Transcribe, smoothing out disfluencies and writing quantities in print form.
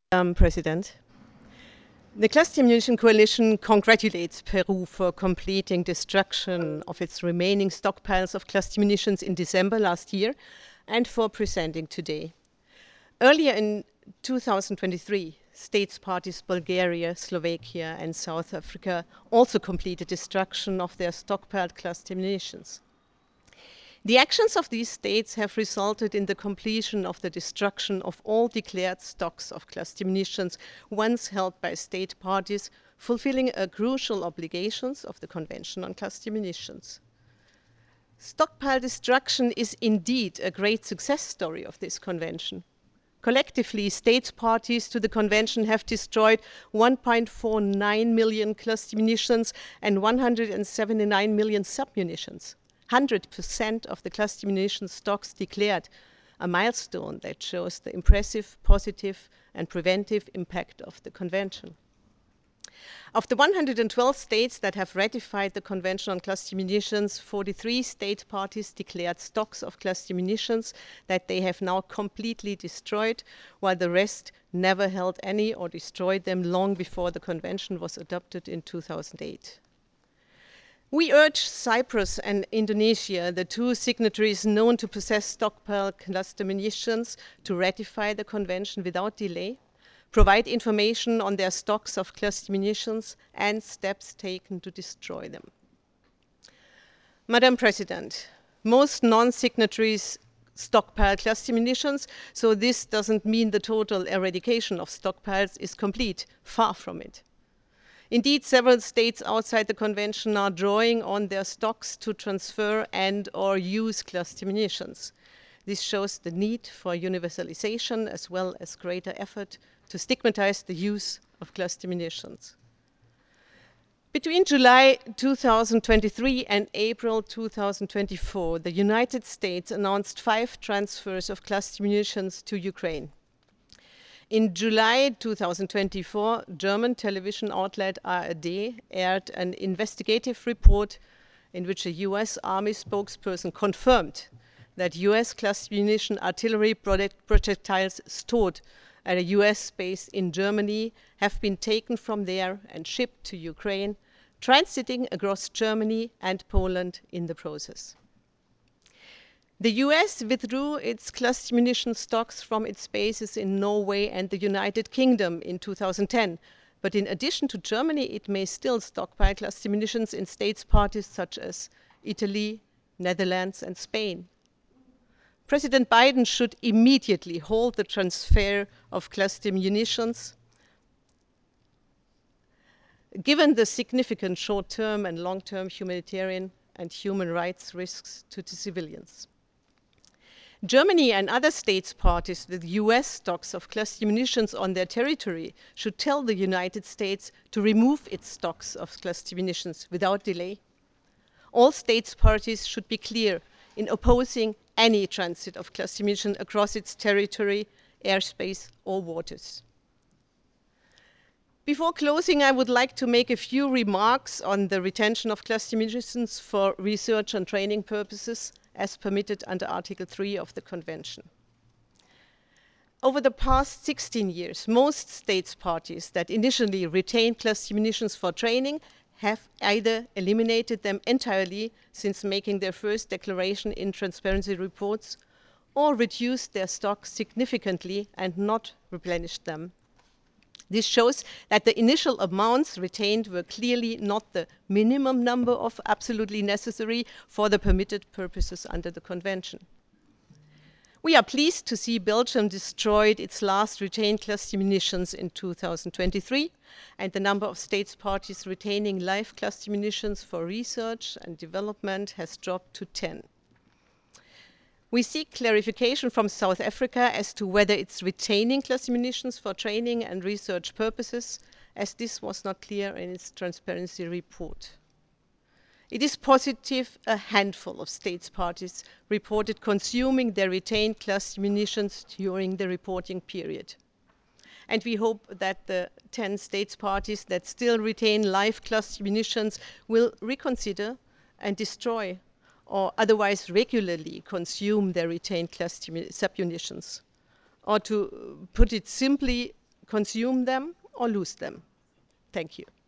President. The Cluster Munition Coalition congratulates Peru for completing destruction of its remaining stockpiles of cluster munitions in December last year and for presenting today. Earlier in 2023, states parties Bulgaria, Slovakia, and South Africa also completed destruction of their stockpiled cluster munitions. The actions of these states have resulted in the completion of the destruction of all declared stocks of cluster munitions once held by state parties, fulfilling a crucial obligations of the Convention on Cluster Munitions. Stockpile destruction is indeed a great success story of this convention. Collectively, state parties to the convention have destroyed 1.49 million cluster munitions and 179 million submunitions. 100% of the cluster munition stocks declared, a milestone that shows the impressive, positive, and preventive impact of the convention. Of the 112 states that have ratified the Convention on Cluster Munitions, 43 state parties declared stocks of cluster munitions that they have now completely destroyed, while the rest never held any or destroyed them long before the convention was adopted in 2008. We urge Cyprus and Indonesia, the two signatories known to possess stockpile cluster munitions, to ratify the convention without delay, provide information on their stocks of cluster munitions, and steps taken to destroy them. Madam President, most non-signatories stockpile cluster munitions, so this doesn't mean the total eradication of stockpiles is complete. Far from it. Indeed, several states outside the convention are drawing on their stocks to transfer and/or use cluster munitions. This shows the need for universalization as well as greater effort to stigmatize the use of cluster munitions. Between July 2023 and April 2024, the United States announced 5 transfers of cluster munitions to Ukraine. In July 2024, German television outlet ARD aired an investigative report in which a US Army spokesperson confirmed that US cluster munition artillery projectiles stored at a US base in Germany have been taken from there and shipped to Ukraine, transiting across Germany and Poland in the process. The US withdrew its cluster munition stocks from its bases in Norway and the United Kingdom in 2010, but in addition to Germany, it may still stockpile cluster munitions in states parties such as Italy, Netherlands, and Spain. President Biden should immediately hold the transfer of cluster munitions, given the significant short-term and long-term humanitarian and human rights risks to the civilians. Germany and other states parties with US stocks of cluster munitions on their territory should tell the United States to remove its stocks of cluster munitions without delay. All states parties should be clear in opposing any transit of cluster munitions across its territory, airspace, or waters. Before closing, I would like to make a few remarks on the retention of cluster munitions for research and training purposes as permitted under Article 3 of the Convention. Over the past 16 years, most states parties that initially retained cluster munitions for training have either eliminated them entirely since making their first declaration in transparency reports, or reduced their stock significantly and not replenished them. This shows that the initial amounts retained were clearly not the minimum number of absolutely necessary for the permitted purposes under the Convention. We are pleased to see Belgium destroyed its last retained cluster munitions in 2023, and the number of states parties retaining live cluster munitions for research and development has dropped to 10. We seek clarification from South Africa as to whether it's retaining cluster munitions for training and research purposes, as this was not clear in its transparency report. It is positive a handful of states parties reported consuming their retained cluster munitions during the reporting period. And we hope that the 10 states parties that still retain live cluster munitions will reconsider and destroy or otherwise regularly consume their retained cluster submunitions. Or to put it simply, consume them or lose them. Thank you.